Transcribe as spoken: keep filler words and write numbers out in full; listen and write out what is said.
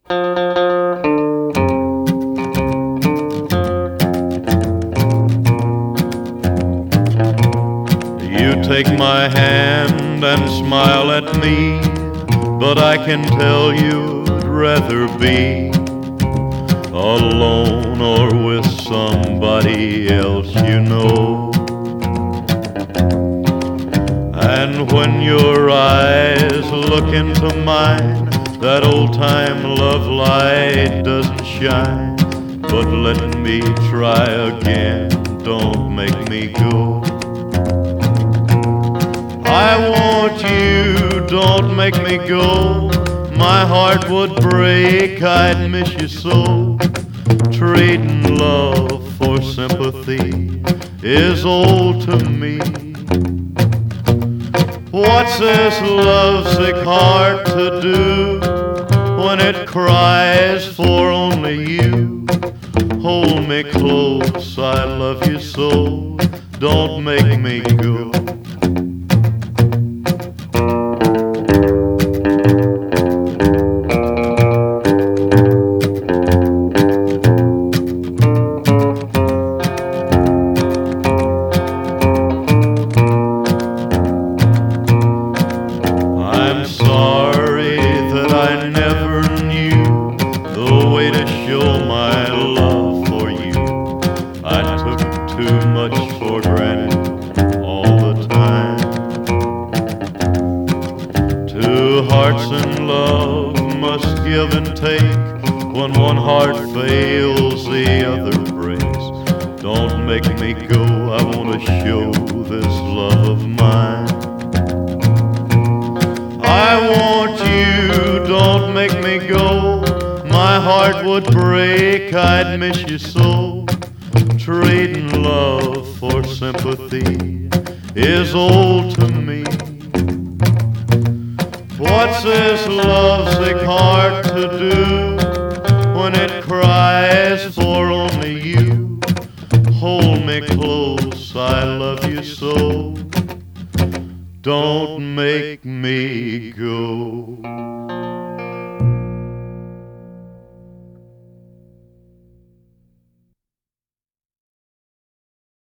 You take my hand and smile at me, but I can tell you'd rather be alone or with somebody else you know. And when your eyes look into mine, that old-time love light doesn't shine. But let me try again, don't make me go. I want you, don't make me go. My heart would break, I'd miss you so. Trading love for sympathy is old to me. What's this lovesick heart to do when it cries for only you? Hold me close, I love you so. Don't make me go. I'm sorry that I never knew the way to show my love for you. I took too much for granted all the time. Two hearts in love must give and take. When one heart fails, the other breaks. Don't make me go, I want to show this love of mine. I want you, don't make me go. My heart would break, I'd miss you so. Trading love for sympathy is old to me. What's this lovesick heart to do when it cries for only you? Hold me close, I love you so. Don't make me go.